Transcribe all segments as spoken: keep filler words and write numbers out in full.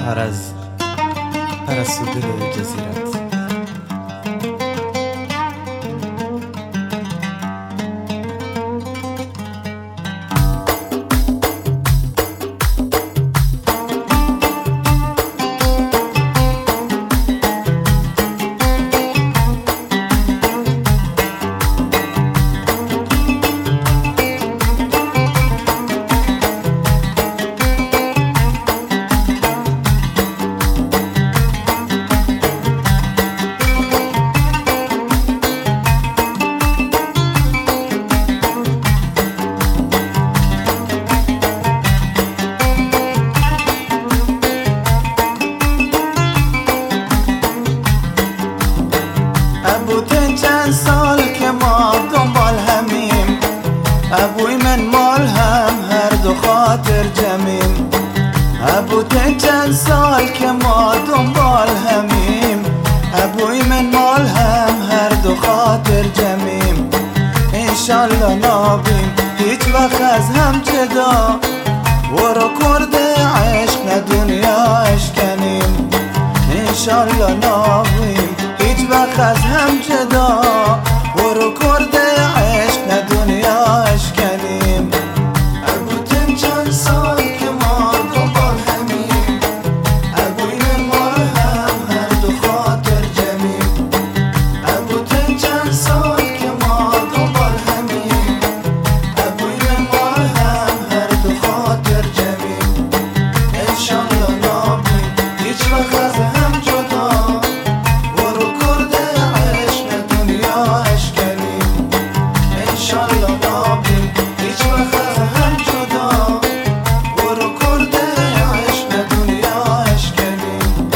شهر از پرستو دل جزیرت. چند سال که ما دنبال همیم، ابوی من مال هم هر دو خاطر جمیم. ابوی چند سال که ما دنبال همیم، ابوی من مال هم هر دو خاطر جمیم. انشالله نابیم هیچ وقت از هم جدا، ورو کرده عشق نه دنیا اشکنیم. انشالله نابیم هیچ وقت از هم جدا، ورو کرده عشق نه دنیا اشکنیم. ابوتن چند سال که ما دنبال همیم، ابوی من مال هم هر دو خاطر جمیم. ابوتن چند سال که ما دنبال همیم، ابوی من مال هم هر دو خاطر جمیم. انشالله نابیم هیچ وقت از هم جدا، ورو کرده عشق نه دنیا اشکنیم. انشالله نابیم هیچ وقت از هم جدا، ورو کرده عشق نه دنیا اشکنیم.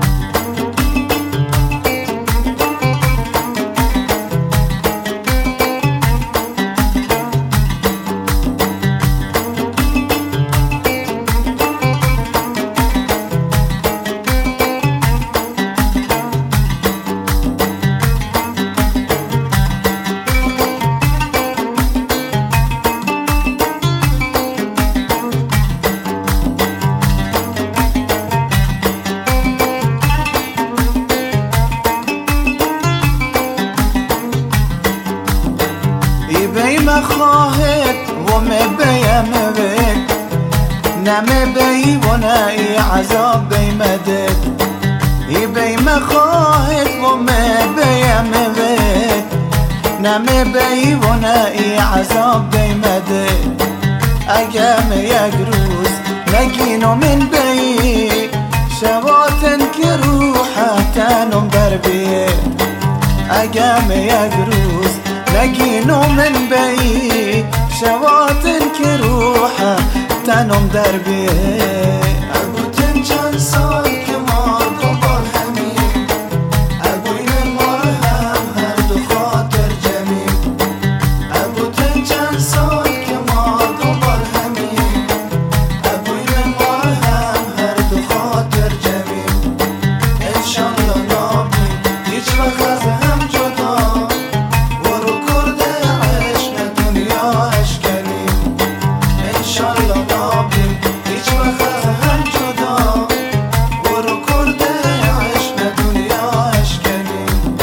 بیم خواهد و مبیم بید، نمی بی و نئی عذاب بیمدد. ای بیم خواهد و مبیم بید، نمی بی و نئی عذاب بیمدد. اگم یک روز نگینو من بی، شواتن که روحتنم در بید. اگم یک روز نگینو من بی، شواتن که روحه تنم در بیه. ابوتن چند سال که ما دنبال همیم، ابوی من مال هم هر دو خاطر جمیم. ابوتن چند سال که ما دنبال همیم، ابوی من مال هم هر دو خاطر جمیم. انشالله نابیم هیچ وقت از هم جدا، ورو کرده عشق نه دنیا اشکنیم. انشالله نابیم هیچ وقت از هم جدا، ورو کرده عشق نه دنیا اشکنیم.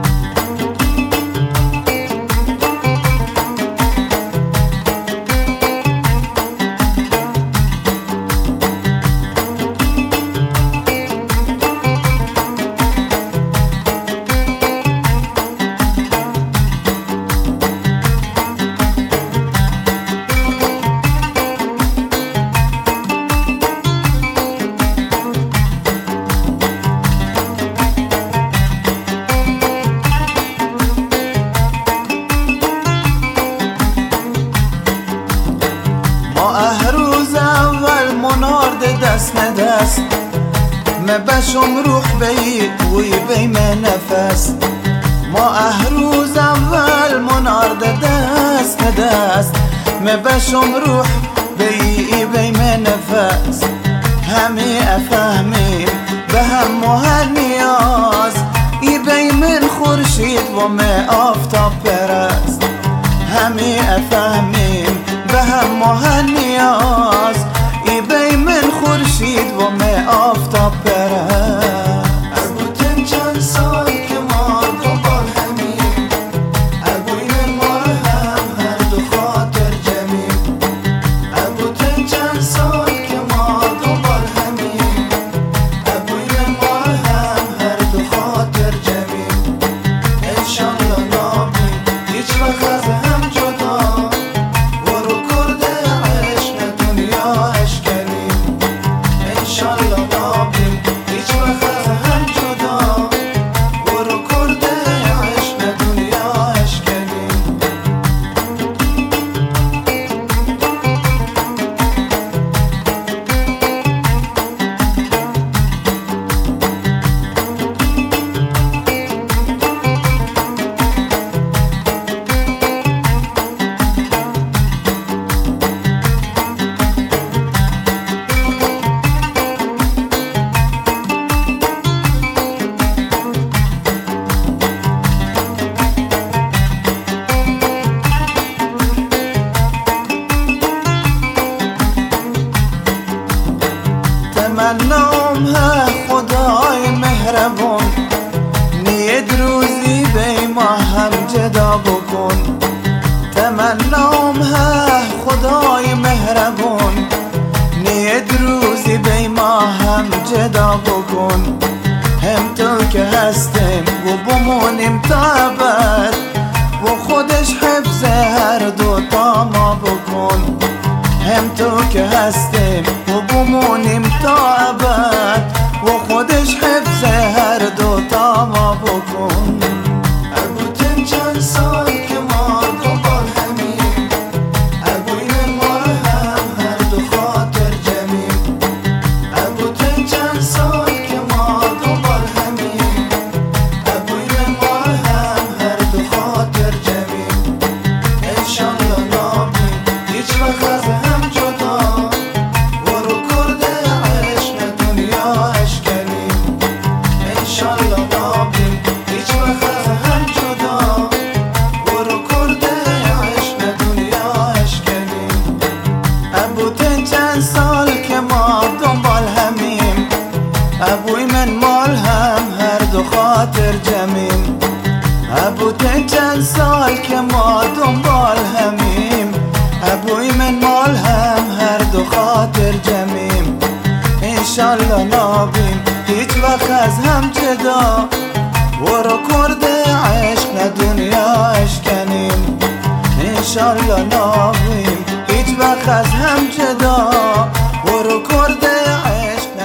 روز اول منارد دست ندست، مبشم روح بی وی بی من نفس. ما روز اول منارد دست ندست، مبشم روح بی بی من نفس. همه افهمیم به هم و هر نیاز، ای بی من خورشید و می آفتاب پرست. همه افهمیم به هم و هر نیاز، ای بی من خورشید و می آفتاب تمنام ها خدای مهربون، نید روزی بی ما هم جدا بکن. تمنام ها خدای مهربون، نید روزی بی ما هم جدا بکن. هم تو که هستیم و بمونیم تا ابد، و خودش حفظ هر دو تا ما بکن. هم تو که هستیم و بمونیم تا ابد، و خودش حفظ هر دو تا ما بکن. ابوتن چند سال که ما دنبال همیم، ابوی ما هم هر دو خاطر جمیم. ابوتن چند سال که ما دنبال همیم، ابوی ما هم هر دو خاطر جمیم. انشالله نابیم هیچ وقت از هم جدا، برو کرده عشق دنیا اشکنیم. انشالله نابیم هیچ وقت از هم جدا، برو کرده عشق دنیا اشکنیم. ابوتن چند سال که ما دنبال همیم، ابوی من مال هم هر دو خاطر جمیم. ابوتن چند سال که ما دنبال همیم، ابوی من مال هم هر دو خاطر جمیم. انشالله نابیم هیچ وقت از هم جدا، برو کرده عشق نه دنیا اشکنیم. انشالله نابیم هیچ وقت از هم جدا،